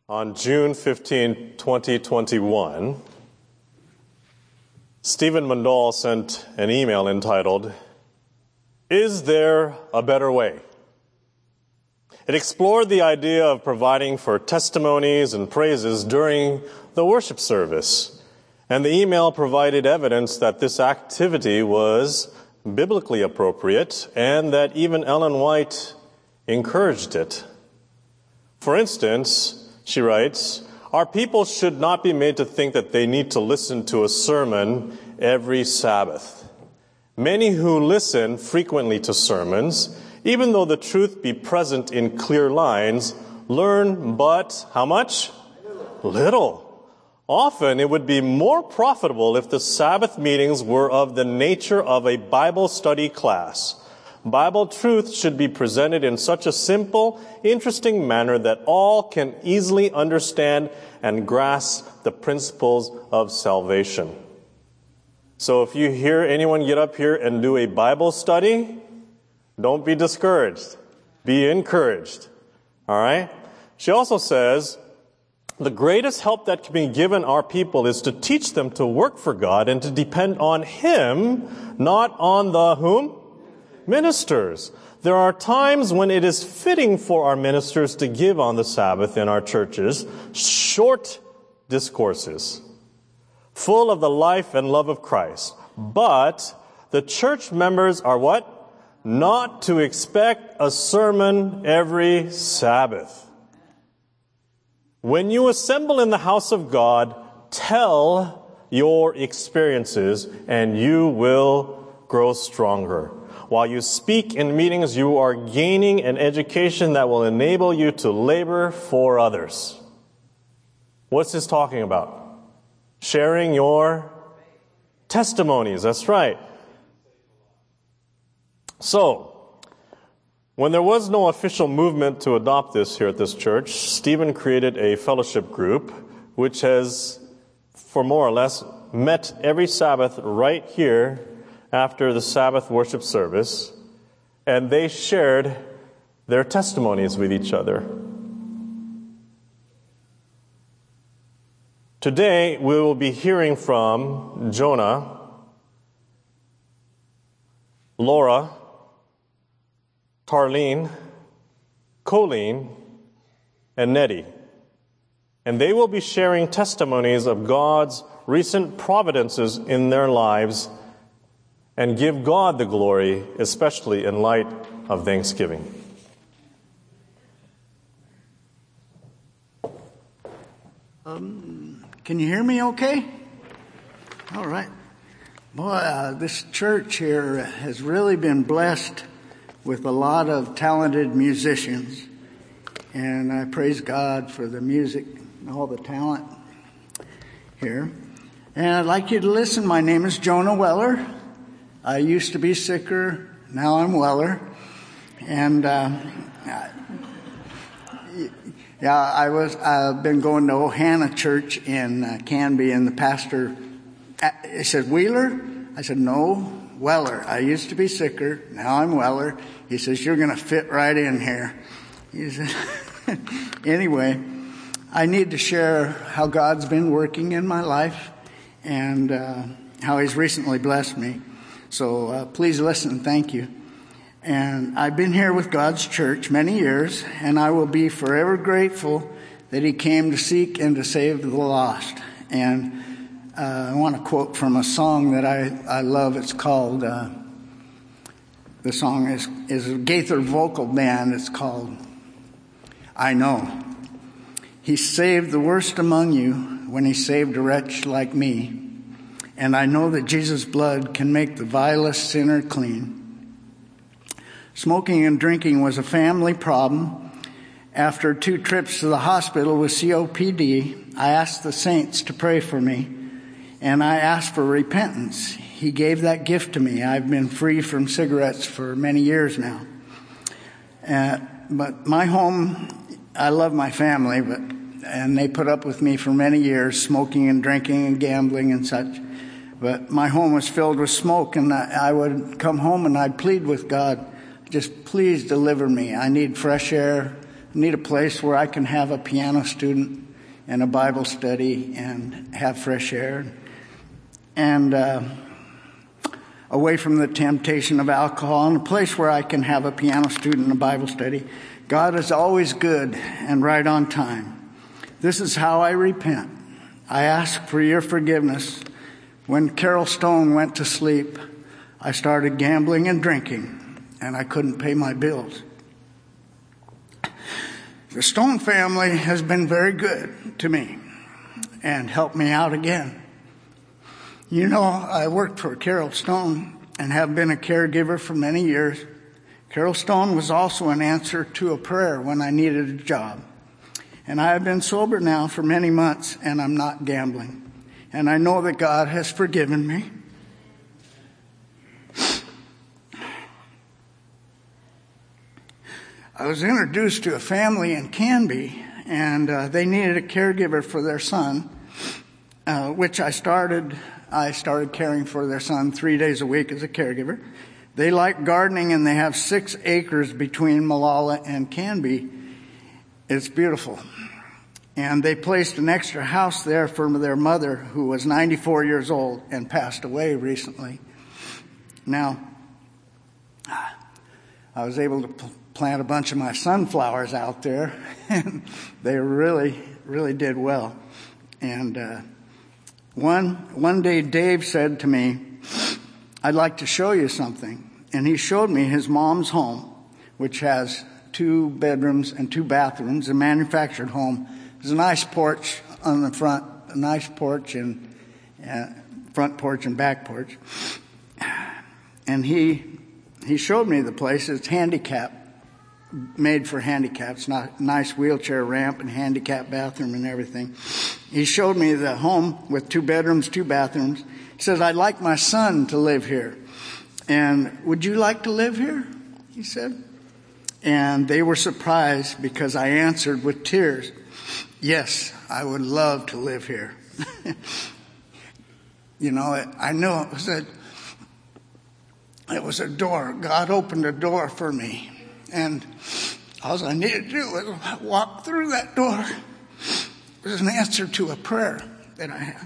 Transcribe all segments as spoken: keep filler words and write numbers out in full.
On June fifteenth, twenty twenty-one, Stephen Mundell sent an email entitled, "Is There a Better Way?" It explored the idea of providing for testimonies and praises during the worship service, and the email provided evidence that this activity was biblically appropriate and that even Ellen White encouraged it. For instance, she writes, "Our people should not be made to think that they need to listen to a sermon every Sabbath. Many who listen frequently to sermons, even though the truth be present in clear lines, learn but how much? Little. Little. Often it would be more profitable if the Sabbath meetings were of the nature of a Bible study class. Bible truth should be presented in such a simple, interesting manner that all can easily understand and grasp the principles of salvation." So if you hear anyone get up here and do a Bible study, don't be discouraged. Be encouraged. All right? She also says, the greatest help that can be given our people is to teach them to work for God and to depend on Him, not on the whom? Ministers. There are times when it is fitting for our ministers to give on the Sabbath in our churches short discourses, full of the life and love of Christ. But the church members are what? Not to expect a sermon every Sabbath. When you assemble in the house of God, tell your experiences and you will grow stronger. While you speak in meetings, you are gaining an education that will enable you to labor for others. What's this talking about? Sharing your testimonies. That's right. So, when there was no official movement to adopt this here at this church, Stephen created a fellowship group which has, for more or less, met every Sabbath right here after the Sabbath worship service, and they shared their testimonies with each other. Today, we will be hearing from Jonah, Laura, Tarlene, Colleen, and Nettie. And they will be sharing testimonies of God's recent providences in their lives and give God the glory, especially in light of Thanksgiving. Um, can you hear me okay? All right. Boy, uh, this church here has really been blessed with a lot of talented musicians. And I praise God for the music and all the talent here. And I'd like you to listen. My name is Jonah Weller. I used to be sicker. Now I'm Weller. And, uh, yeah, I was, I've been going to Ohana Church in uh, Canby, and the pastor, he said, "Wheeler?" I said, "No, Weller. I used to be sicker. Now I'm Weller." He says, "You're going to fit right in here." He said, anyway, I need to share how God's been working in my life and uh, how He's recently blessed me. So uh, please listen. Thank you. And I've been here with God's church many years, and I will be forever grateful that He came to seek and to save the lost. And uh, I want to quote from a song that I, I love. It's called, uh, the song is, is a Gaither vocal band. It's called, "I Know." He saved the worst among you when He saved a wretch like me. And I know that Jesus' blood can make the vilest sinner clean. Smoking and drinking was a family problem. After two trips to the hospital with C O P D, I asked the saints to pray for me, and I asked for repentance. He gave that gift to me. I've been free from cigarettes for many years now. Uh, but my home, I love my family, but and they put up with me for many years, smoking and drinking and gambling and such. But my home was filled with smoke, and I, I would come home and I'd plead with God, "Just please deliver me. I need fresh air. need a place where I can have a piano student and a Bible study and have fresh air. And uh, away from the temptation of alcohol, and a place where I can have a piano student and a Bible study. God is always good and right on time. This is how I repent. I ask for your forgiveness. When Carol Stone went to sleep, I started gambling and drinking, and I couldn't pay my bills. The Stone family has been very good to me and helped me out again. You know, I worked for Carol Stone and have been a caregiver for many years. Carol Stone was also an answer to a prayer when I needed a job. And I have been sober now for many months, and I'm not gambling. And I know that God has forgiven me. I was introduced to a family in Canby, and uh, they needed a caregiver for their son, uh, which I started... I started caring for their son three days a week as a caregiver. They like gardening, and they have six acres between Molalla and Canby. It's beautiful. And they placed an extra house there for their mother, who was ninety-four years old and passed away recently. Now, I was able to pl- plant a bunch of my sunflowers out there, and they really, really did well. And, uh, One, one day Dave said to me, I'd like to show you something. And he showed me his mom's home, which has two bedrooms and two bathrooms, a manufactured home. There's a nice porch on the front, a nice porch and uh, front porch and back porch. And he, he showed me the place. It's handicapped, made for handicaps, not nice wheelchair ramp and handicap bathroom and everything. He showed me the home with two bedrooms, two bathrooms. He says, I'd like my son to live here. And would you like to live here? He said. And they were surprised because I answered with tears, yes, I would love to live here. You know, I know it was a, it was a door. God opened a door for me. And all I needed to do was walk through that door. It was an answer to a prayer that I had.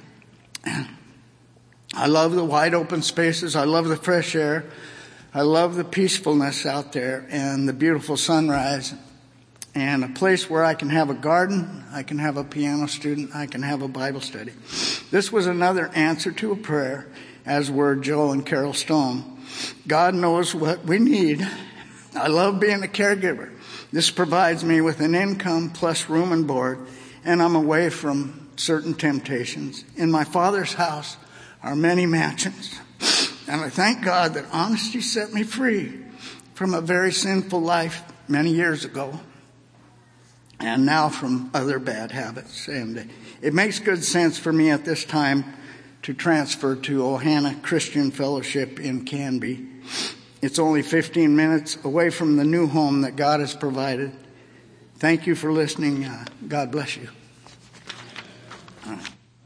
I love the wide open spaces. I love the fresh air. I love the peacefulness out there and the beautiful sunrise and a place where I can have a garden. I can have a piano student. I can have a Bible study. This was another answer to a prayer, as were Joe and Carol Stone. God knows what we need. I love being a caregiver. This provides me with an income plus room and board, and I'm away from certain temptations. In my Father's house are many mansions, and I thank God that honesty set me free from a very sinful life many years ago, and now from other bad habits. And it makes good sense for me at this time to transfer to Ohana Christian Fellowship in Canby. It's only fifteen minutes away from the new home that God has provided. Thank you for listening. Uh, God bless you. Uh.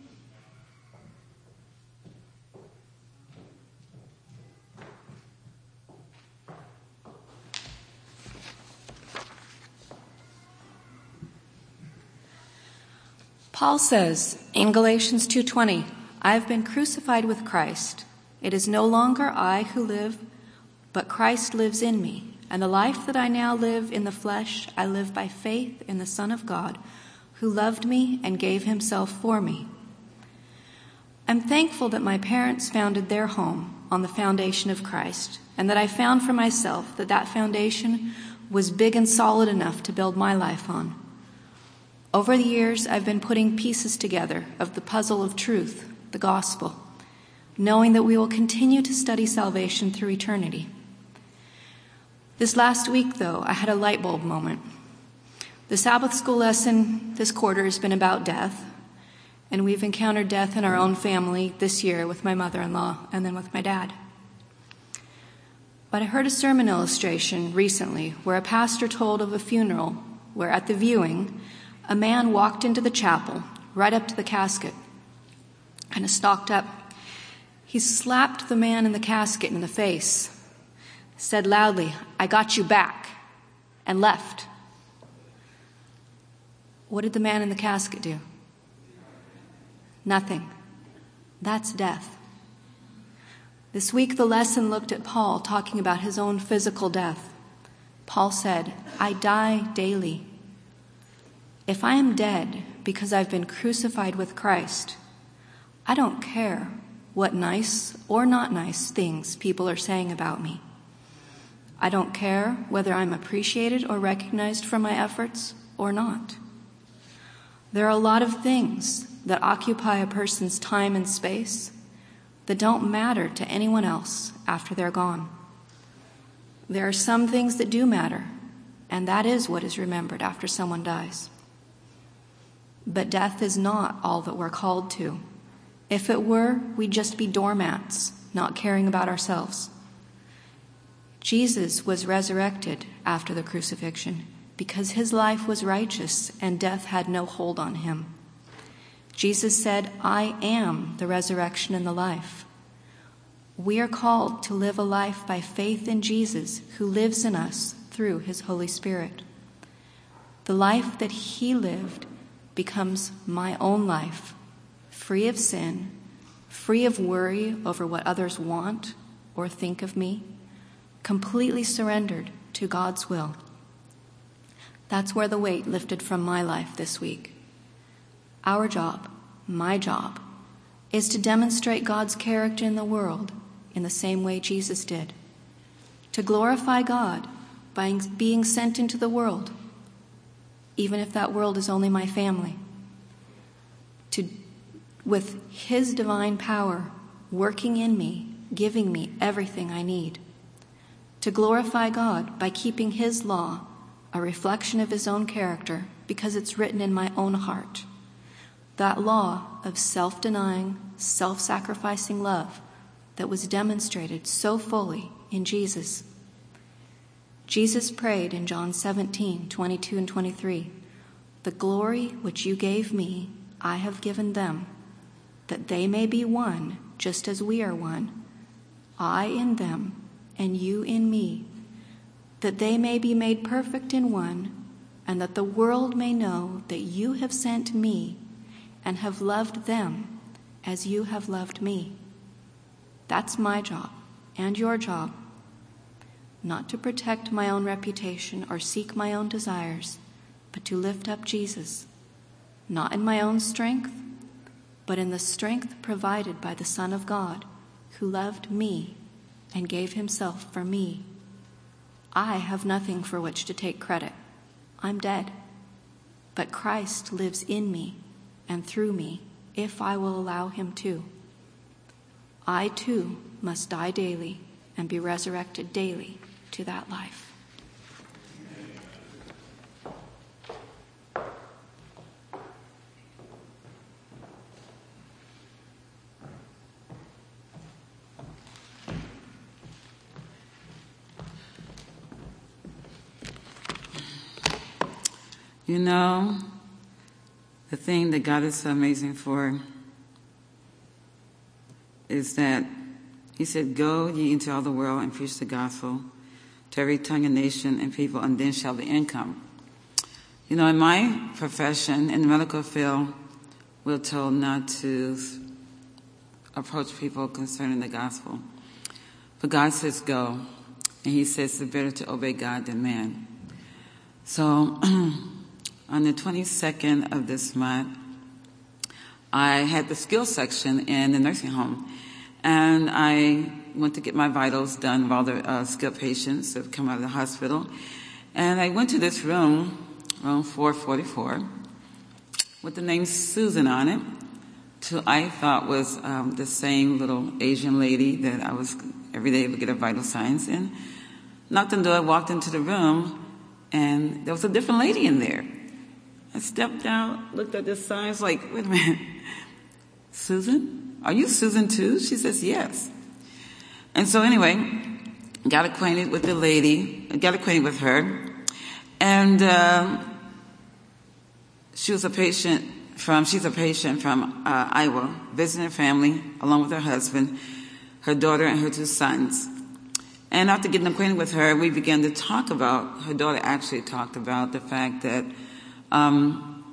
Paul says in Galatians two twenty, I have been crucified with Christ. It is no longer I who live, but Christ lives in me. And the life that I now live in the flesh, I live by faith in the Son of God, who loved me and gave himself for me. I'm thankful that my parents founded their home on the foundation of Christ, and that I found for myself that that foundation was big and solid enough to build my life on. Over the years, I've been putting pieces together of the puzzle of truth, the gospel, knowing that we will continue to study salvation through eternity. This last week, though, I had a light bulb moment. The Sabbath school lesson this quarter has been about death, and we've encountered death in our own family this year with my mother-in-law and then with my dad. But I heard a sermon illustration recently where a pastor told of a funeral where at the viewing, a man walked into the chapel right up to the casket, kind of stalked up. He slapped the man in the casket in the face, said loudly, I got you back, and left. What did the man in the casket do? Nothing. That's death. This week, the lesson looked at Paul talking about his own physical death. Paul said, I die daily. If I am dead because I've been crucified with Christ, I don't care what nice or not nice things people are saying about me. I don't care whether I'm appreciated or recognized for my efforts or not. There are a lot of things that occupy a person's time and space that don't matter to anyone else after they're gone. There are some things that do matter, and that is what is remembered after someone dies. But death is not all that we're called to. If it were, we'd just be doormats, not caring about ourselves. Jesus was resurrected after the crucifixion because his life was righteous and death had no hold on him. Jesus said, I am the resurrection and the life. We are called to live a life by faith in Jesus, who lives in us through his Holy Spirit. The life that he lived becomes my own life, free of sin, free of worry over what others want or think of me, completely surrendered to God's will. That's where the weight lifted from my life this week. Our job, my job, is to demonstrate God's character in the world in the same way Jesus did. To glorify God by being sent into the world, even if that world is only my family. To, with his divine power working in me, giving me everything I need. To glorify God by keeping his law, a reflection of his own character, because it's written in my own heart. That law of self-denying, self-sacrificing love that was demonstrated so fully in Jesus. Jesus prayed in John seventeen, twenty-two and twenty-three, the glory which you gave me, I have given them, that they may be one, just as we are one, I in them and you in me, that they may be made perfect in one, and that the world may know that you have sent me and have loved them as you have loved me. That's my job and your job. Not to protect my own reputation or seek my own desires, but to lift up Jesus, not in my own strength, but in the strength provided by the Son of God, who loved me and gave himself for me. I have nothing for which to take credit. I'm dead. But Christ lives in me and through me, if I will allow him to. I too must die daily and be resurrected daily to that life. You know, the thing that God is so amazing for is that he said, go ye into all the world and preach the gospel to every tongue and nation and people, and then shall the end come. You know, in my profession, in the medical field, we're told not to approach people concerning the gospel. But God says go, and he says it's better to obey God than man. So on the twenty-second of this month, I had the skills section in the nursing home, and I went to get my vitals done of all the uh, skilled patients that have come out of the hospital. And I went to this room, room four forty-four, with the name Susan on it, who I thought was um, the same little Asian lady that I was every day would get her vital signs in. Knocked on the door, walked into the room, and there was a different lady in there. I stepped out, looked at the signs, like, wait a minute, Susan? Are you Susan too? She says, yes. And so anyway, got acquainted with the lady, got acquainted with her, and uh, she was a patient from, she's a patient from uh, Iowa, visiting her family, along with her husband, her daughter, and her two sons. And after getting acquainted with her, we began to talk about, her daughter actually talked about the fact that um,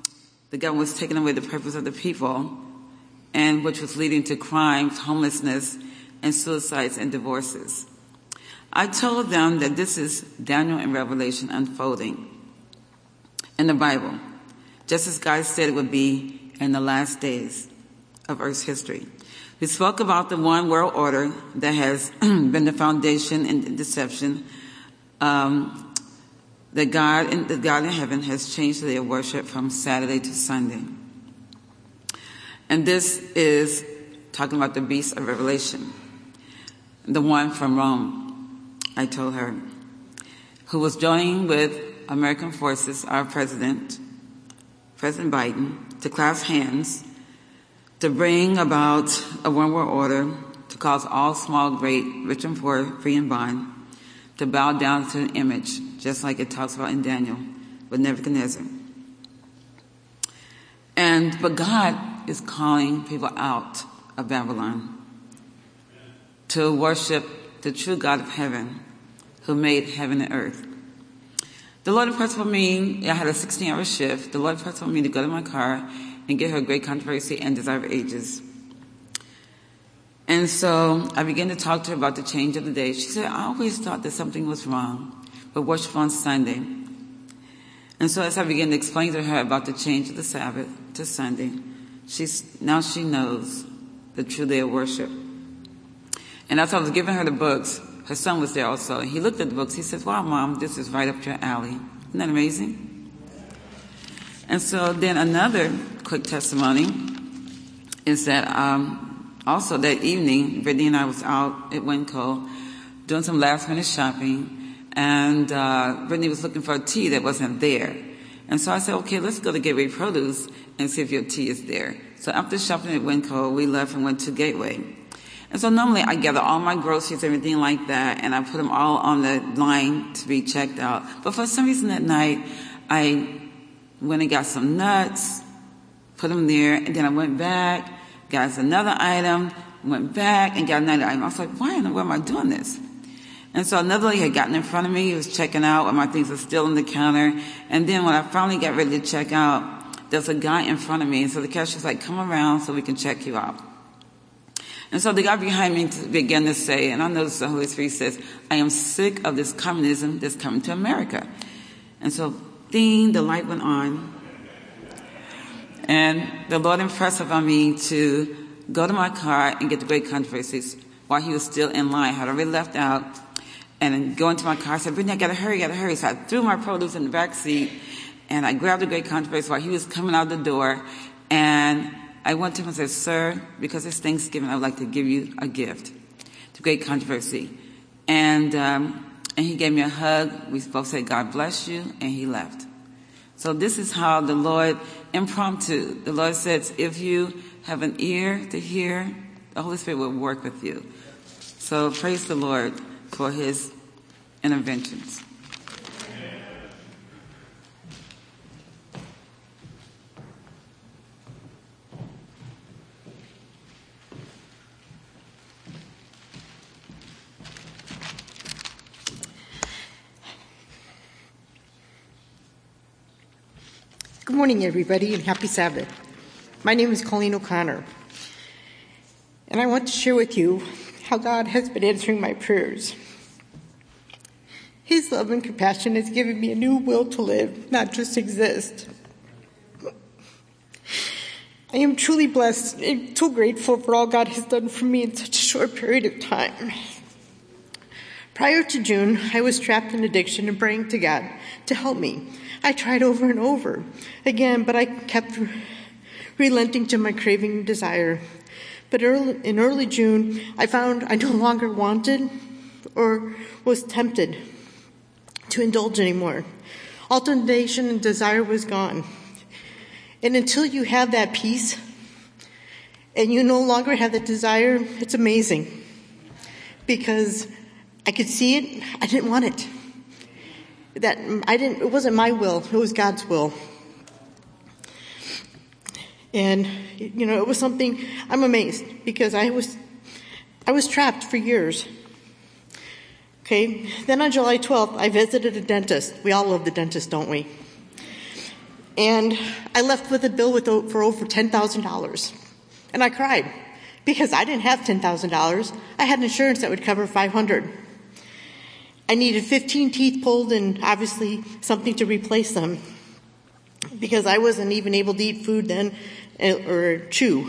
the government was taking away the purpose of the people, and which was leading to crimes, homelessness, and suicides and divorces. I told them that this is Daniel and Revelation unfolding in the Bible, just as God said it would be in the last days of Earth's history. We spoke about the one world order that has been the foundation and deception, um, that God in, the God in heaven has changed their worship from Saturday to Sunday. And this is talking about the beast of Revelation, the one from Rome, I told her, who was joining with American forces, our president, President Biden, to clasp hands to bring about a one world order, to cause all small, great, rich and poor, free and bond, to bow down to an image, just like it talks about in Daniel with Nebuchadnezzar. And, but God is calling people out of Babylon to worship the true God of heaven who made heaven and earth. The Lord impressed on me, I had a sixteen hour shift, the Lord impressed on me to go to my car and get her Great Controversy and Desire of Ages. And so I began to talk to her about the change of the day. She said, I always thought that something was wrong, but worship on Sunday. And so as I began to explain to her about the change of the Sabbath to Sunday, she's, now she knows the true day of worship. And as I was giving her the books, her son was there also, and he looked at the books. He says, wow, Mom, this is right up your alley. Isn't that amazing? And so then another quick testimony is that um, also that evening, Brittany and I was out at Winco doing some last minute shopping, and uh, Brittany was looking for a tea that wasn't there. And so I said, okay, let's go to Gateway Produce and see if your tea is there. So after shopping at Winco, we left and went to Gateway. And so normally I gather all my groceries, everything like that, and I put them all on the line to be checked out. But for some reason that night, I went and got some nuts, put them there, and then I went back, got us another item, went back and got another item. I was like, why in the world am I doing this? And so another lady had gotten in front of me, he was checking out while my things were still on the counter. And then when I finally got ready to check out, there was a guy in front of me. And so the cashier was like, come around so we can check you out. And so the guy behind me began to say, and I noticed the Holy Spirit says, I am sick of this communism that's coming to America. And so, ding, the light went on. And the Lord impressed upon me to go to my car and get the Great Controversies while he was still in line. I had already left out. And then go into my car, I said, Brittany, I gotta hurry, I gotta hurry. So I threw my produce in the back seat, and I grabbed the Great Controversy while he was coming out the door. And I went to him and said, sir, because it's Thanksgiving, I would like to give you a gift, the Great Controversy. And, um, and he gave me a hug. We both said, God bless you, and he left. So this is how the Lord, impromptu, the Lord says, if you have an ear to hear, the Holy Spirit will work with you. So praise the Lord for his interventions. Good morning, everybody, and happy Sabbath. My name is Colleen O'Connor, and I want to share with you how God has been answering my prayers. His love and compassion has given me a new will to live, not just exist. I am truly blessed and so grateful for all God has done for me in such a short period of time. Prior to June, I was trapped in addiction and praying to God to help me. I tried over and over again, but I kept relenting to my craving and desire. But early, in early June, I found I no longer wanted or was tempted to indulge anymore. All temptation and desire was gone. And until you have that peace and you no longer have that desire, it's amazing. Because I could see it, I didn't want it. That I didn't. It wasn't my will. It was God's will. And you know, it was something. I'm amazed because I was, I was trapped for years. Okay. Then on July twelfth, I visited a dentist. We all love the dentist, don't we? And I left with a bill with, for over ten thousand dollars. And I cried because I didn't have ten thousand dollars. I had insurance that would cover five hundred dollars. I needed fifteen teeth pulled and obviously something to replace them because I wasn't even able to eat food then or chew.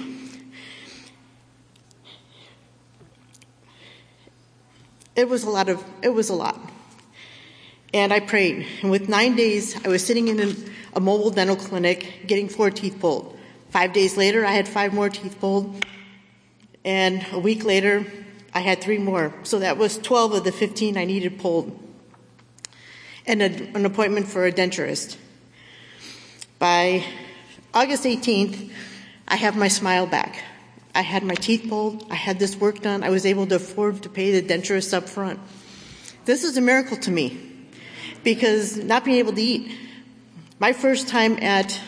It was a lot of, it was a lot. And I prayed. And with nine days, I was sitting in a, a mobile dental clinic getting four teeth pulled. Five days later, I had five more teeth pulled. And a week later, I had three more. So that was twelve of the fifteen I needed pulled. And a, an appointment for a denturist. By August eighteenth, I have my smile back. I had my teeth pulled. I had this work done. I was able to afford to pay the denturist up front. This is a miracle to me because not being able to eat. My first time at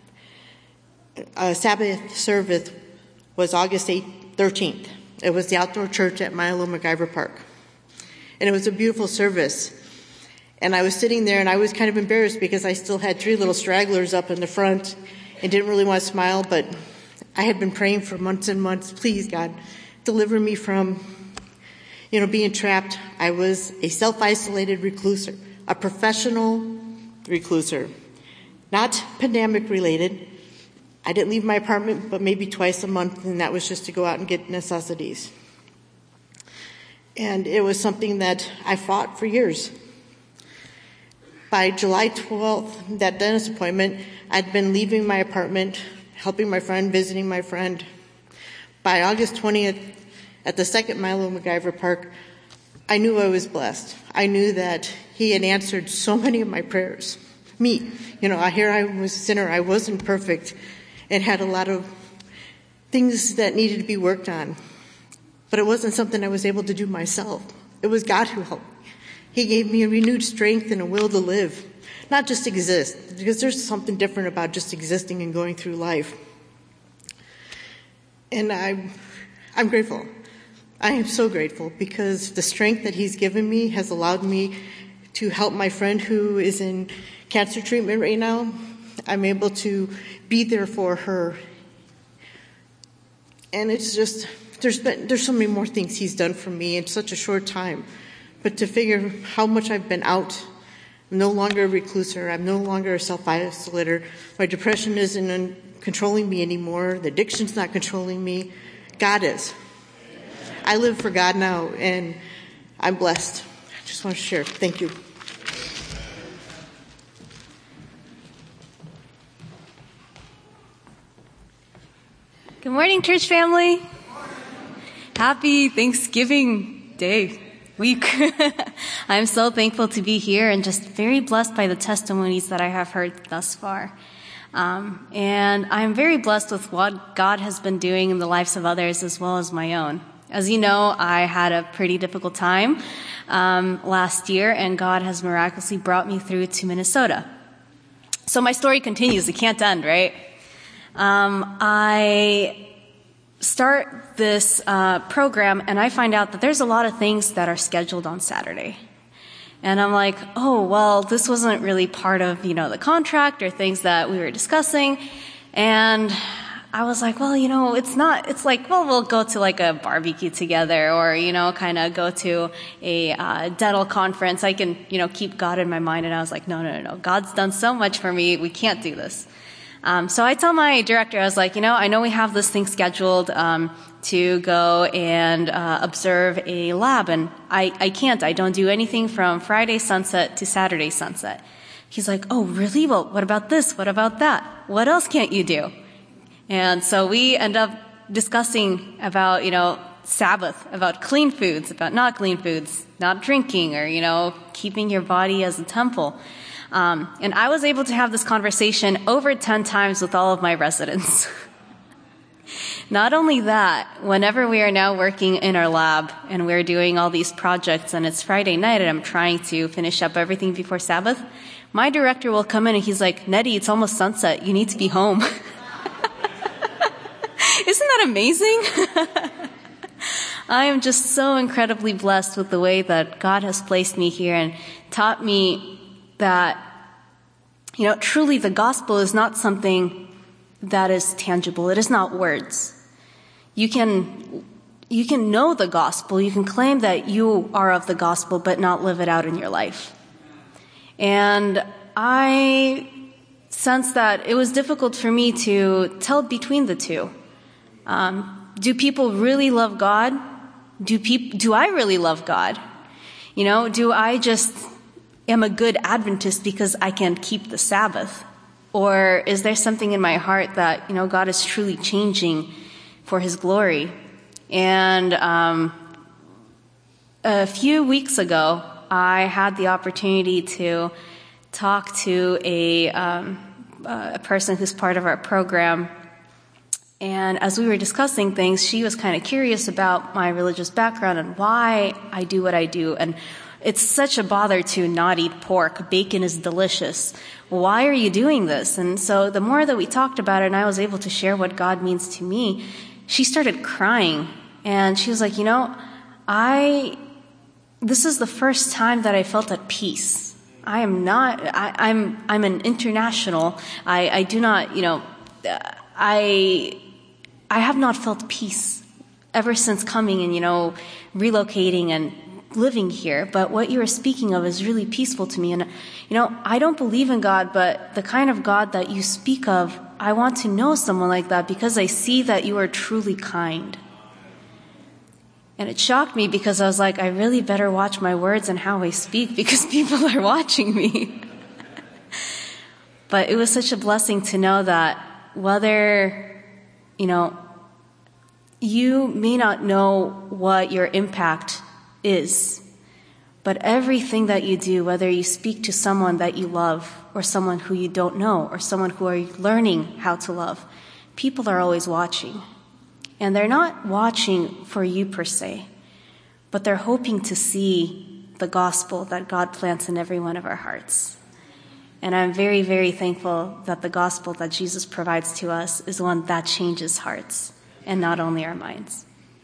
a Sabbath service was August thirteenth. It was the outdoor church at Milo MacGyver Park. And it was a beautiful service. And I was sitting there and I was kind of embarrassed because I still had three little stragglers up in the front and didn't really want to smile, but I had been praying for months and months, please God, deliver me from, you know, being trapped. I was a self-isolated recluser, a professional recluser, not pandemic related. I didn't leave my apartment but maybe twice a month, and that was just to go out and get necessities. And it was something that I fought for years. By July twelfth, that dentist appointment, I'd been leaving my apartment, helping my friend, visiting my friend. By August twentieth, at the second Milo MacGyver Park, I knew I was blessed. I knew that he had answered so many of my prayers. Me, you know, here I was a sinner. I wasn't perfect and had a lot of things that needed to be worked on. But it wasn't something I was able to do myself. It was God who helped me. He gave me a renewed strength and a will to live, not just exist, because there's something different about just existing and going through life. And I'm, I'm grateful. I am so grateful because the strength that he's given me has allowed me to help my friend who is in cancer treatment right now. I'm able to be there for her. And it's just, there's been, there's so many more things he's done for me in such a short time. But to figure how much I've been out, I'm no longer a recluser, I'm no longer a self-isolator, my depression isn't controlling me anymore, the addiction's not controlling me, God is. I live for God now, and I'm blessed. I just want to share. Thank you. Good morning, church family. Happy Thanksgiving Day. Week. I'm so thankful to be here and just very blessed by the testimonies that I have heard thus far. Um, and I'm very blessed with what God has been doing in the lives of others as well as my own. As you know, I had a pretty difficult time um, last year, and God has miraculously brought me through to Minnesota. So my story continues. It can't end, right? Um, I start this uh, program, and I find out that there's a lot of things that are scheduled on Saturday. And I'm like, oh, well, this wasn't really part of, you know, the contract or things that we were discussing. And I was like, well, you know, it's not, it's like, well, we'll go to like a barbecue together or, you know, kind of go to a uh, dental conference. I can, you know, keep God in my mind. And I was like, no, no, no, no. God's done so much for me. We can't do this. Um, so I tell my director, I was like, you know, I know we have this thing scheduled um, to go and uh, observe a lab, and I, I can't. I don't do anything from Friday sunset to Saturday sunset. He's like, oh, really? Well, what about this? What about that? What else can't you do? And so we end up discussing about, you know, Sabbath, about clean foods, about not clean foods, not drinking, or, you know, keeping your body as a temple. Um, and I was able to have this conversation over ten times with all of my residents. Not only that, whenever we are now working in our lab and we're doing all these projects and it's Friday night and I'm trying to finish up everything before Sabbath, my director will come in and he's like, Nettie, it's almost sunset. You need to be home. Isn't that amazing? I am just so incredibly blessed with the way that God has placed me here and taught me that You know, truly the gospel is not something that is tangible. It is not words. You can, you can know the gospel, you can claim that you are of the gospel, but not live it out in your life. And I sense that it was difficult for me to tell between the two. Um, do people really love God? Do peop- do I really love God? You know, do I just am a good Adventist because I can keep the Sabbath? Or is there something in my heart that, you know, God is truly changing for His glory? And um, a few weeks ago, I had the opportunity to talk to a, um, a person who's part of our program. And as we were discussing things, she was kind of curious about my religious background and why I do what I do. And it's such a bother to not eat pork. Bacon is delicious. Why are you doing this? And so the more that we talked about it and I was able to share what God means to me, she started crying. And she was like, you know, I, this is the first time that I felt at peace. I am not, I, I'm, I'm an international. I, I do not, you know, I, I have not felt peace ever since coming and, you know, relocating and living here. But what you were speaking of is really peaceful to me. And, you know, I don't believe in God, but the kind of God that you speak of, I want to know someone like that because I see that you are truly kind. And it shocked me because I was like, I really better watch my words and how I speak because people are watching me. But it was such a blessing to know that whether, you know, you may not know what your impact is, but everything that you do, whether you speak to someone that you love or someone who you don't know or someone who are learning how to love, people are always watching. And they're not watching for you per se, but they're hoping to see the gospel that God plants in every one of our hearts. And I'm very, very thankful that the gospel that Jesus provides to us is one that changes hearts and not only our minds.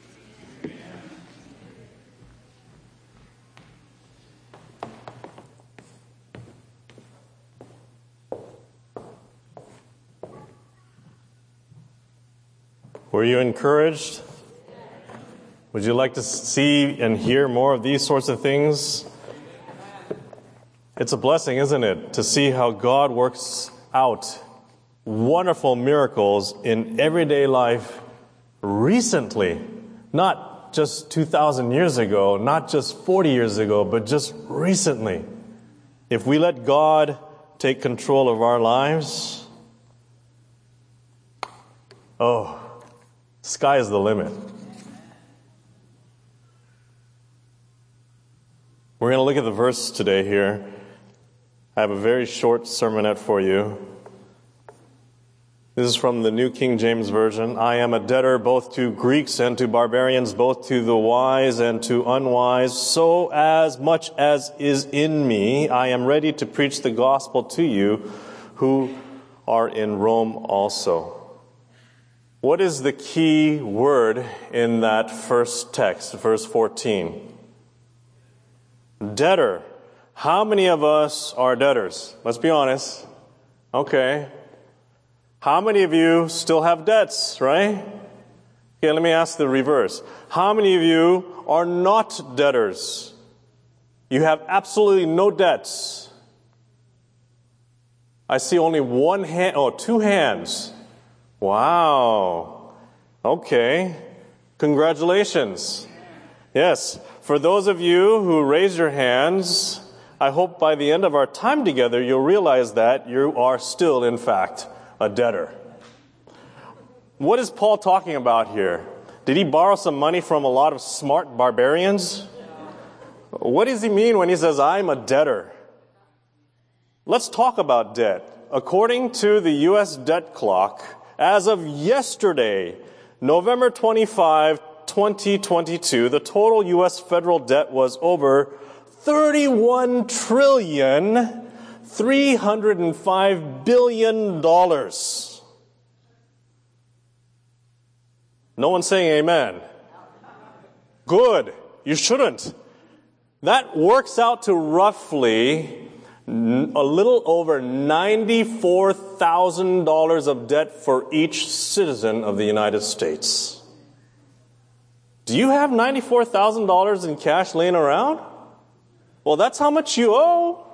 Were you encouraged? Would you like to see and hear more of these sorts of things? It's a blessing, isn't it, to see how God works out wonderful miracles in everyday life recently, not just two thousand years ago, not just forty years ago, but just recently. If we let God take control of our lives, oh, sky is the limit. We're going to look at the verse today here. I have a very short sermonette for you. This is from the New King James Version. I am a debtor both to Greeks and to barbarians, both to the wise and to unwise. So as much as is in me, I am ready to preach the gospel to you who are in Rome also. What is the key word in that first text, verse fourteen? Debtor. How many of us are debtors? Let's be honest. Okay. How many of you still have debts, right? Okay, let me ask the reverse. How many of you are not debtors? You have absolutely no debts. I see only one hand, oh, two hands. Wow. Okay. Congratulations. Yes. For those of you who raise your hands, I hope by the end of our time together, you'll realize that you are still, in fact, a debtor. What is Paul talking about here? Did he borrow some money from a lot of smart barbarians? What does he mean when he says, I'm a debtor? Let's talk about debt. According to the U S debt clock, as of yesterday, November twenty-fifth, twenty twenty-two, the total U S federal debt was over thirty-one trillion, three hundred five billion dollars. No one's saying amen. Good. You shouldn't. That works out to roughly A little over ninety-four thousand dollars of debt for each citizen of the United States. Do you have ninety-four thousand dollars in cash laying around? Well, that's how much you owe.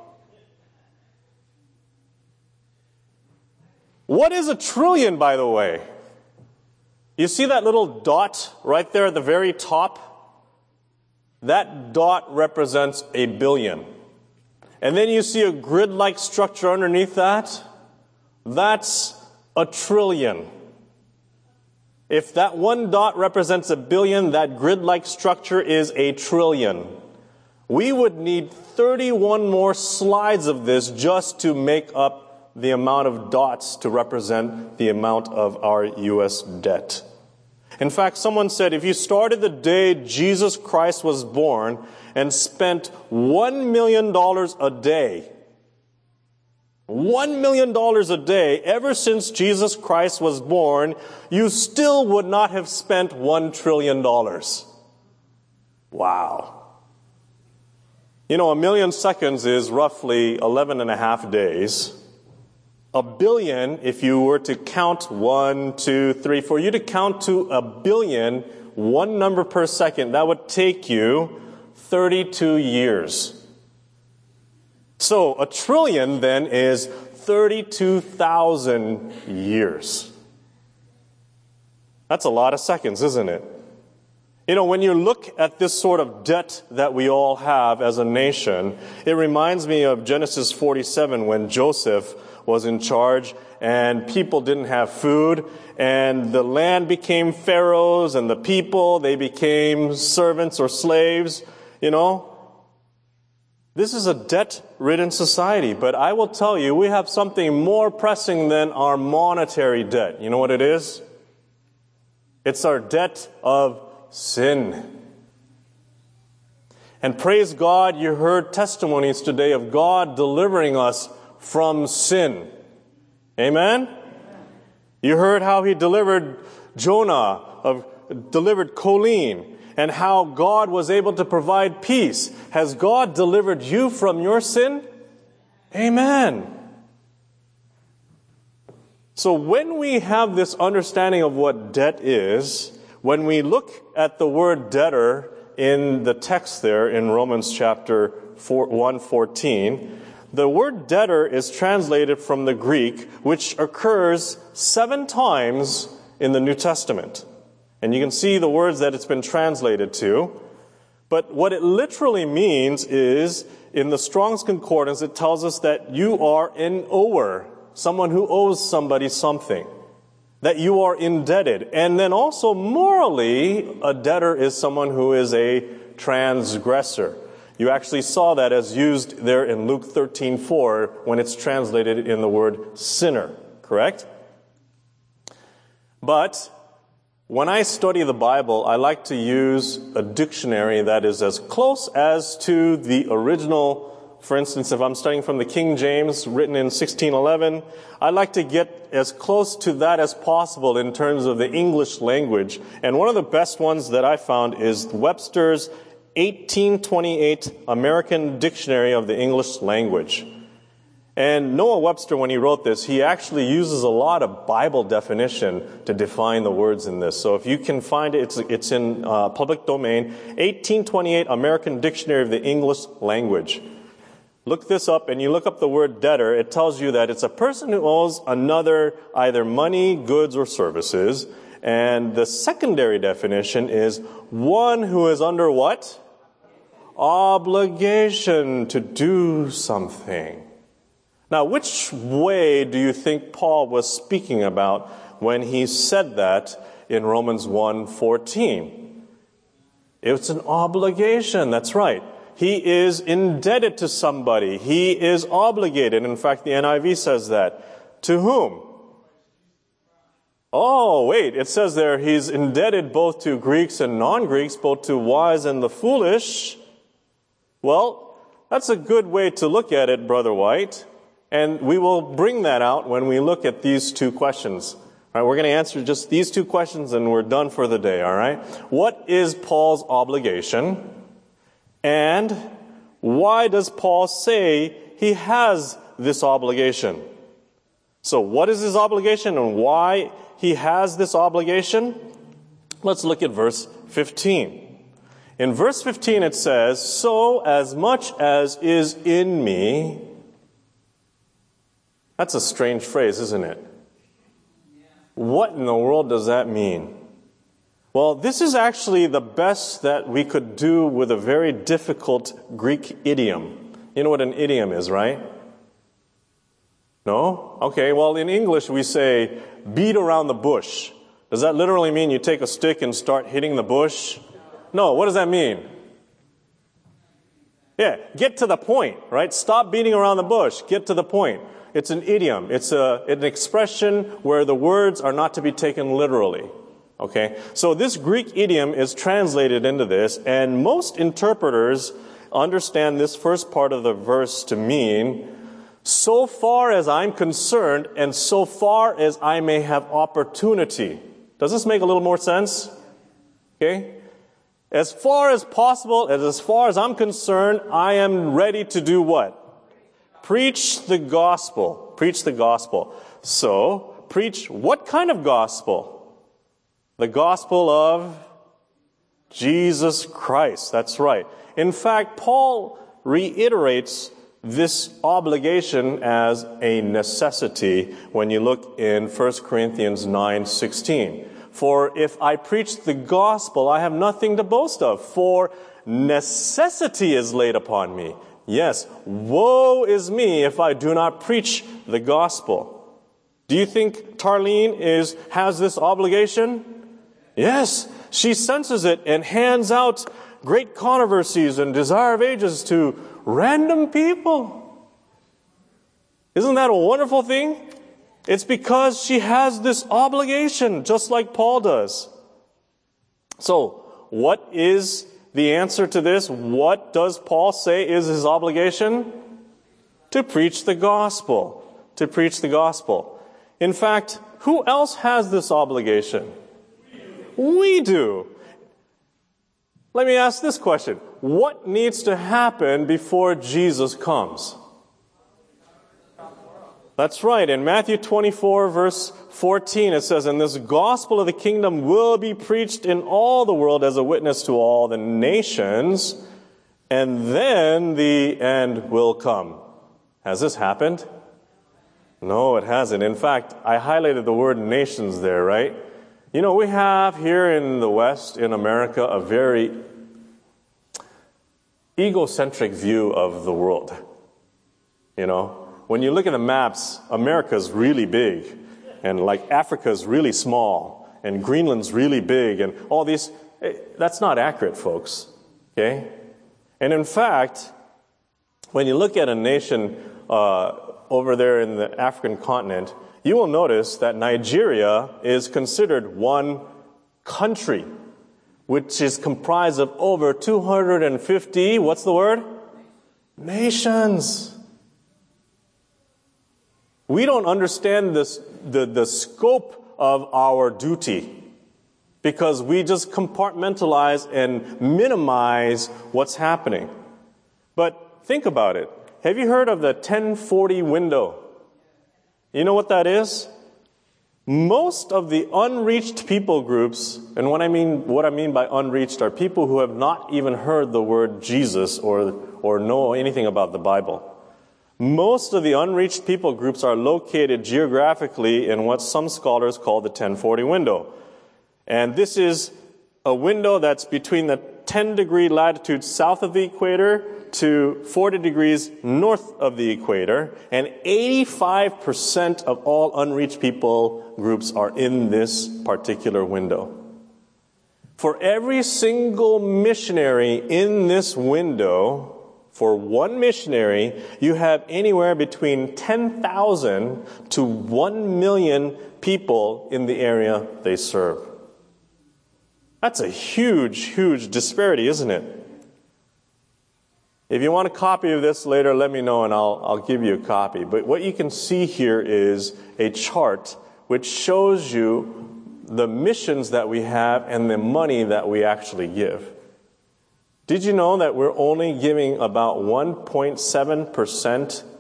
What is a trillion, by the way? You see that little dot right there at the very top? That dot represents a billion. And then you see a grid-like structure underneath that. That's a trillion. If that one dot represents a billion, that grid-like structure is a trillion. We would need thirty-one more slides of this just to make up the amount of dots to represent the amount of our U S debt. In fact, someone said if you started the day Jesus Christ was born and spent one million dollars a day, one million dollars a day ever since Jesus Christ was born, you still would not have spent one trillion dollars. Wow. You know, a million seconds is roughly eleven and a half days. A billion, if you were to count one, two, three, for you to count to a billion, one number per second, that would take you thirty-two years. So a trillion then is thirty-two thousand years. That's a lot of seconds, isn't it? You know, when you look at this sort of debt that we all have as a nation, it reminds me of Genesis forty-seven when Joseph was in charge and people didn't have food and the land became pharaohs and the people, they became servants or slaves, you know. This is a debt-ridden society, but I will tell you, we have something more pressing than our monetary debt. You know what it is? It's our debt of sin. And praise God, you heard testimonies today of God delivering us from sin. Amen? You heard how he delivered Jonah, of, delivered Colleen, and how God was able to provide peace. Has God delivered you from your sin? Amen. So when we have this understanding of what debt is, when we look at the word debtor in the text there in Romans chapter one fourteen, the word debtor is translated from the Greek, which occurs seven times in the New Testament. And you can see the words that it's been translated to. But what it literally means is, in the Strong's Concordance, it tells us that you are an ower, someone who owes somebody something, that you are indebted. And then also morally, a debtor is someone who is a transgressor. You actually saw that as used there in Luke thirteen four when it's translated in the word sinner, correct? But when I study the Bible, I like to use a dictionary that is as close as to the original. For instance, if I'm studying from the King James, written in sixteen eleven, I like to get as close to that as possible in terms of the English language. And one of the best ones that I found is Webster's eighteen twenty-eight American Dictionary of the English Language. And Noah Webster, when he wrote this, he actually uses a lot of Bible definition to define the words in this. So if you can find it, it's, it's in uh, public domain, eighteen twenty-eight American Dictionary of the English Language. Look this up, and you look up the word debtor, it tells you that it's a person who owes another either money, goods, or services. And the secondary definition is one who is under what? Obligation to do something. Now, which way do you think Paul was speaking about when he said that in Romans one fourteen? It's an obligation, that's right. He is indebted to somebody. He is obligated. In fact, the N I V says that. To whom? Oh, wait, it says there he's indebted both to Greeks and non-Greeks, both to wise and the foolish. Well, that's a good way to look at it, Brother White. And we will bring that out when we look at these two questions. All right, we're going to answer just these two questions and we're done for the day, all right? What is Paul's obligation? And why does Paul say he has this obligation. So what is his obligation and why he has this obligation? Let's look at verse fifteen. In verse fifteen it says, "So as much as is in me." That's a strange phrase, isn't it? What in the world does that mean? Well, this is actually the best that we could do with a very difficult Greek idiom. You know what an idiom is, right? No? Okay, well, in English we say, beat around the bush. Does that literally mean you take a stick and start hitting the bush? No, what does that mean? Yeah, get to the point, right? Stop beating around the bush. Get to the point. It's an idiom. It's a, an expression where the words are not to be taken literally. Okay? So this Greek idiom is translated into this, and most interpreters understand this first part of the verse to mean, so far as I'm concerned, and so far as I may have opportunity. Does this make a little more sense? Okay? As far as possible, as, as far as I'm concerned, I am ready to do what? Preach the gospel. Preach the gospel. So, preach what kind of gospel? The gospel of Jesus Christ. That's right. In fact, Paul reiterates this obligation as a necessity when you look in First Corinthians nine sixteen. For if I preach the gospel, I have nothing to boast of, for necessity is laid upon me. Yes, woe is me if I do not preach the gospel. Do you think Tarlene is has this obligation? Yes, she senses it and hands out great controversies and Desire of Ages to random people. Isn't that a wonderful thing? It's because she has this obligation, just like Paul does. So, what is the answer to this? What does Paul say is his obligation? To preach the gospel. To preach the gospel. In fact, who else has this obligation? We do. Let me ask this question. What needs to happen before Jesus comes? That's right. In Matthew twenty-four, verse fourteen, it says, "And this gospel of the kingdom will be preached in all the world as a witness to all the nations, and then the end will come." Has this happened? No, it hasn't. In fact, I highlighted the word nations there, right? You know, we have here in the West, in America, a very egocentric view of the world. You know, when you look at the maps, America's really big, and like Africa's really small, and Greenland's really big, and all these. That's not accurate, folks. Okay? And in fact, when you look at a nation uh, over there in the African continent, you will notice that Nigeria is considered one country, which is comprised of over two hundred fifty, what's the word? Nations. We don't understand this, the, the scope of our duty because we just compartmentalize and minimize what's happening. But think about it. Have you heard of the ten forty window? You know what that is? Most of the unreached people groups, and what I mean what I mean by unreached are people who have not even heard the word Jesus or or know anything about the Bible. Most of the unreached people groups are located geographically in what some scholars call the ten forty window. And this is a window that's between the ten degree latitude south of the equator to forty degrees north of the equator, and eighty-five percent of all unreached people groups are in this particular window. For every single missionary in this window, for one missionary, you have anywhere between ten thousand to one million people in the area they serve. That's a huge, huge disparity, isn't it? If you want a copy of this later, let me know and I'll, I'll give you a copy. But what you can see here is a chart which shows you the missions that we have and the money that we actually give. Did you know that we're only giving about one point seven percent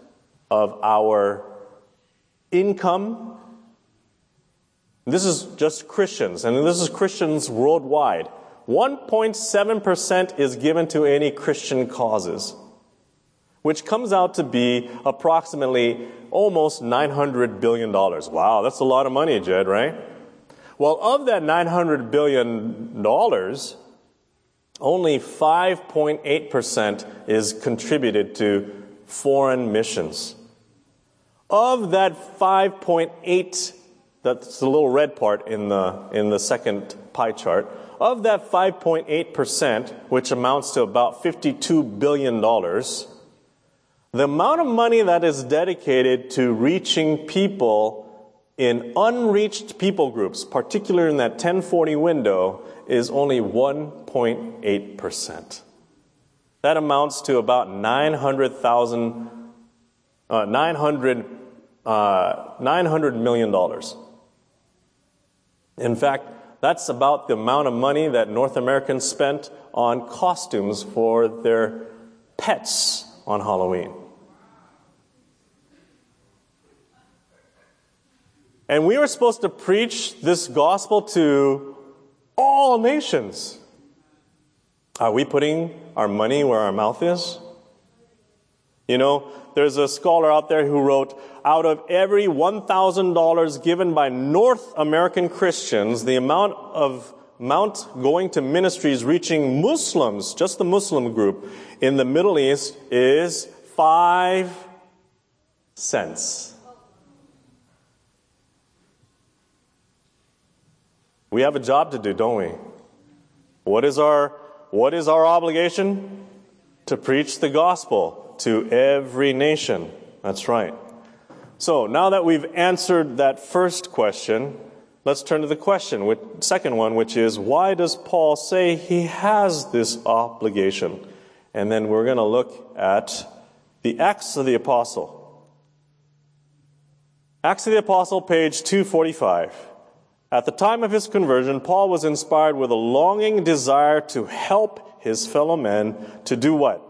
of our income. This is just Christians, and this is Christians worldwide. one point seven percent is given to any Christian causes, which comes out to be approximately almost nine hundred billion dollars. Wow, that's a lot of money, Jed, right? Well, of that nine hundred billion dollars, only five point eight percent is contributed to foreign missions. Of that five point eight, that's the little red part in the in the second pie chart, of that five point eight percent, which amounts to about fifty-two billion dollars, the amount of money that is dedicated to reaching people in unreached people groups, particularly in that ten forty window, is only one point eight percent. That amounts to about nine hundred thousand, uh, nine hundred, uh, nine hundred million dollars. In fact, that's about the amount of money that North Americans spent on costumes for their pets on Halloween. And we were supposed to preach this gospel to all nations. Are we putting our money where our mouth is? You know, there's a scholar out there who wrote, out of every one thousand dollars given by North American Christians, the amount of amount going to ministries reaching Muslims, just the Muslim group, in the Middle East is five cents. We have a job to do, don't we? What is our, what is our obligation? To preach the gospel to every nation. That's right. So now that we've answered that first question, let's turn to the question, which, second one, which is, why does Paul say he has this obligation? And then we're going to look at the Acts of the Apostle. Acts of the Apostle, page two forty-five. At the time of his conversion, Paul was inspired with a longing desire to help his fellow men to do what?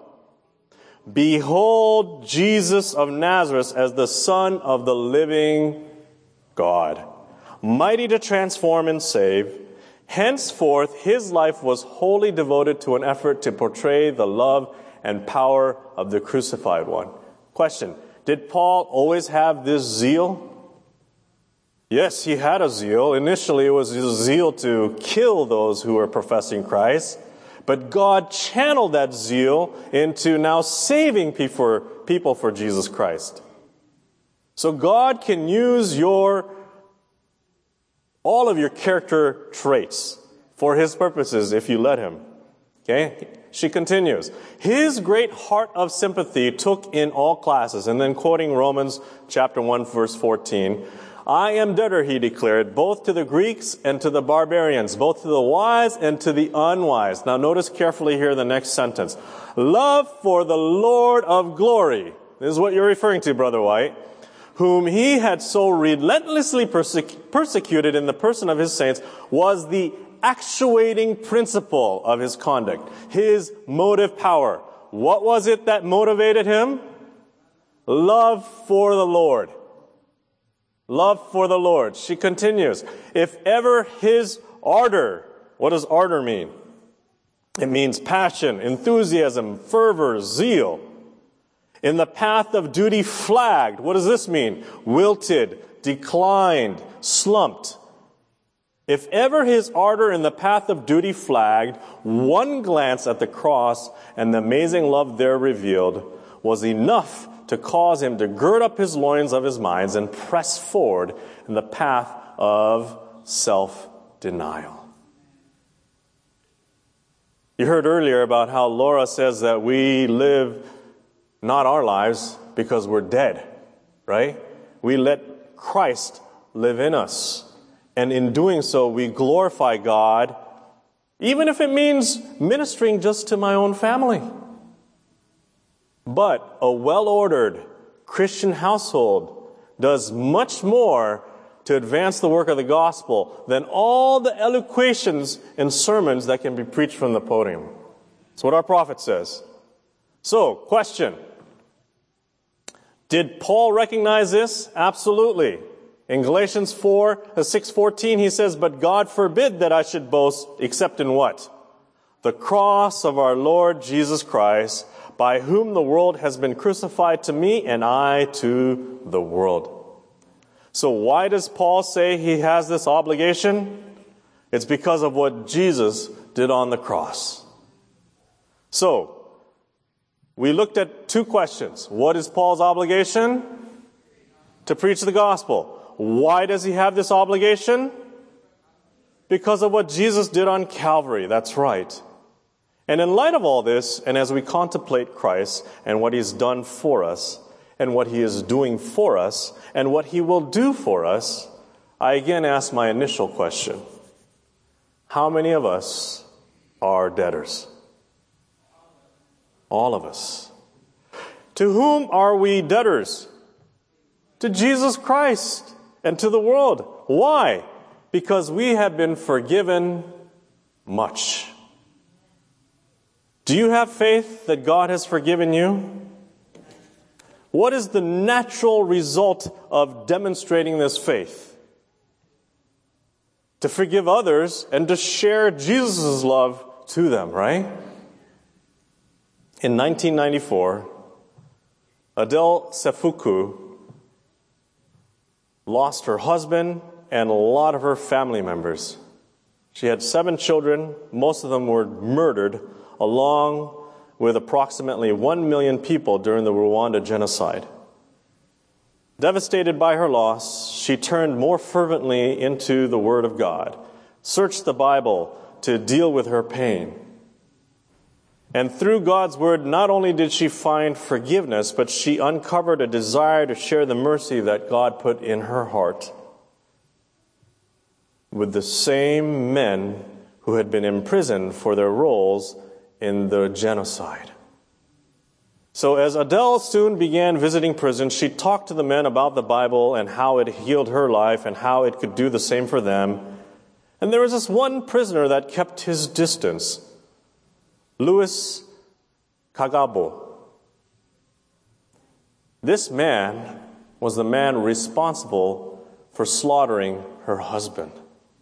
Behold Jesus of Nazareth as the Son of the living God, mighty to transform and save. Henceforth, his life was wholly devoted to an effort to portray the love and power of the crucified one. Question, did Paul always have this zeal? Yes, he had a zeal. Initially, it was his zeal to kill those who were professing Christ. But God channeled that zeal into now saving people for Jesus Christ. So God can use your, all of your character traits for his purposes if you let him. Okay? She continues. His great heart of sympathy took in all classes. And then quoting Romans chapter one, verse fourteen, I am debtor, he declared, both to the Greeks and to the barbarians, both to the wise and to the unwise. Now notice carefully here the next sentence. Love for the Lord of glory. This is what you're referring to, Brother White. Whom he had so relentlessly persec- persecuted in the person of his saints was the actuating principle of his conduct, his motive power. What was it that motivated him? Love for the Lord. Love for the Lord. She continues, if ever his ardor, what does ardor mean? It means passion, enthusiasm, fervor, zeal. In the path of duty flagged, what does this mean? Wilted, declined, slumped. If ever his ardor in the path of duty flagged, one glance at the cross and the amazing love there revealed was enough to cause him to gird up his loins of his minds and press forward in the path of self-denial. You heard earlier about how Laura says that we live not our lives because we're dead, right? We let Christ live in us. And in doing so, we glorify God, even if it means ministering just to my own family. But a well-ordered Christian household does much more to advance the work of the gospel than all the elocutions and sermons that can be preached from the podium. That's what our prophet says. So, question. Did Paul recognize this? Absolutely. In Galatians four, six fourteen, he says, "But God forbid that I should boast except in what? The cross of our Lord Jesus Christ, by whom the world has been crucified to me and I to the world." So why does Paul say he has this obligation? It's because of what Jesus did on the cross. So, we looked at two questions. What is Paul's obligation? To preach the gospel. Why does he have this obligation? Because of what Jesus did on Calvary. That's right. And in light of all this, and as we contemplate Christ and what he's done for us, and what he is doing for us, and what he will do for us, I again ask my initial question. How many of us are debtors? All of us. To whom are we debtors? To Jesus Christ and to the world. Why? Because we have been forgiven much. Do you have faith that God has forgiven you? What is the natural result of demonstrating this faith? To forgive others and to share Jesus' love to them, right? In nineteen ninety-four, Adele Sefuku lost her husband and a lot of her family members. She had seven children. Most of them were murdered, along with approximately one million people during the Rwanda genocide. Devastated by her loss, she turned more fervently into the Word of God, searched the Bible to deal with her pain. And through God's Word, not only did she find forgiveness, but she uncovered a desire to share the mercy that God put in her heart with the same men who had been imprisoned for their roles in the genocide. So as Adele soon began visiting prisons, she talked to the men about the Bible and how it healed her life and how it could do the same for them. And there was this one prisoner that kept his distance, Louis Kagabo. This man was the man responsible for slaughtering her husband.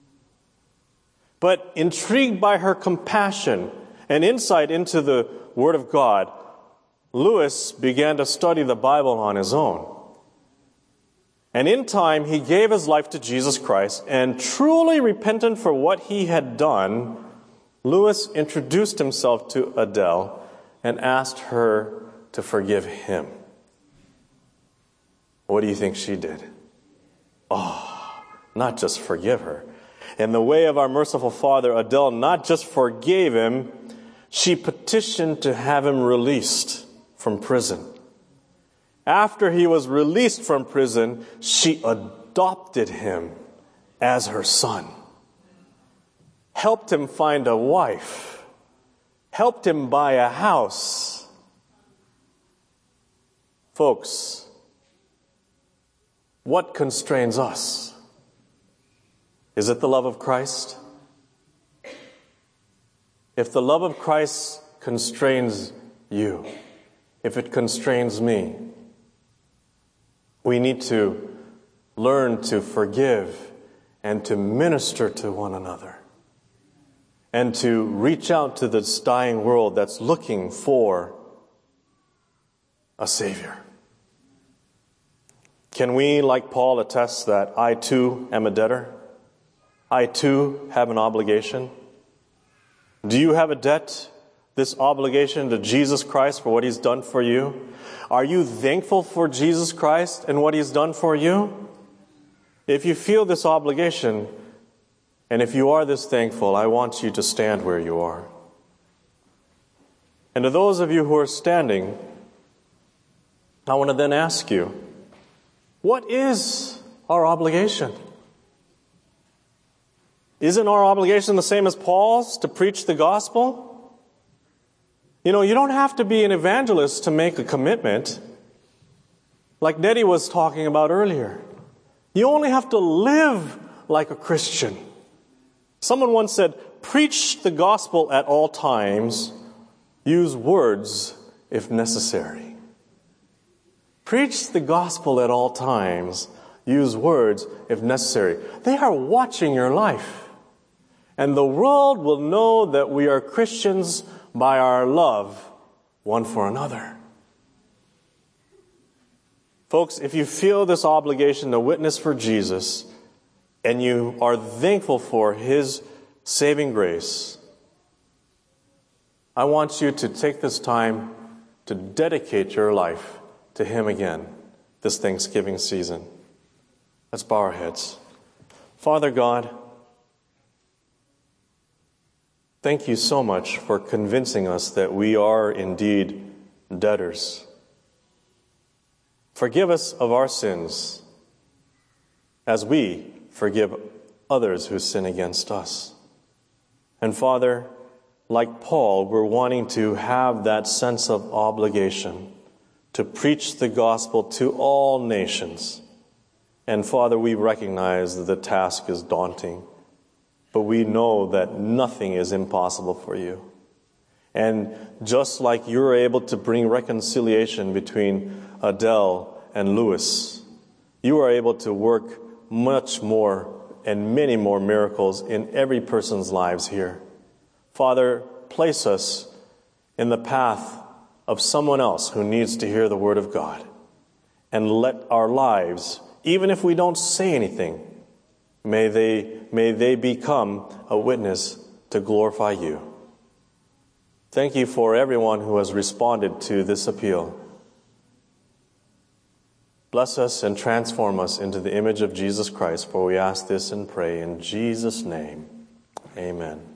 But intrigued by her compassion and insight into the Word of God, Louis began to study the Bible on his own. And in time, he gave his life to Jesus Christ, and truly repentant for what he had done, Louis introduced himself to Adele and asked her to forgive him. What do you think she did? Oh, not just forgive her. In the way of our merciful Father, Adele not just forgave him, she petitioned to have him released from prison. After he was released from prison, she adopted him as her son, helped him find a wife, helped him buy a house. Folks, what constrains us? Is it the love of Christ? If the love of Christ constrains you, if it constrains me, we need to learn to forgive and to minister to one another and to reach out to this dying world that's looking for a Savior. Can we, like Paul, attest that I too am a debtor? I too have an obligation. Do you have a debt, this obligation to Jesus Christ for what He's done for you? Are you thankful for Jesus Christ and what He's done for you? If you feel this obligation, and if you are this thankful, I want you to stand where you are. And to those of you who are standing, I want to then ask you, what is our obligation? Isn't our obligation the same as Paul's, to preach the gospel? You know, you don't have to be an evangelist to make a commitment, like Nettie was talking about earlier. You only have to live like a Christian. Someone once said, preach the gospel at all times, use words if necessary. Preach the gospel at all times. Use words if necessary. They are watching your life. And the world will know that we are Christians by our love one for another. Folks, if you feel this obligation to witness for Jesus and you are thankful for His saving grace, I want you to take this time to dedicate your life to Him again this Thanksgiving season. Let's bow our heads. Father God, thank you so much for convincing us that we are indeed debtors. Forgive us of our sins as we forgive others who sin against us. And Father, like Paul, we're wanting to have that sense of obligation to preach the gospel to all nations. And Father, we recognize that the task is daunting, but we know that nothing is impossible for you. And just like you're able to bring reconciliation between Adele and Lewis, you are able to work much more and many more miracles in every person's lives here. Father, place us in the path of someone else who needs to hear the word of God. And let our lives, even if we don't say anything, may they, may they become a witness to glorify you. Thank you for everyone who has responded to this appeal. Bless us and transform us into the image of Jesus Christ, for we ask this and pray in Jesus' name. Amen.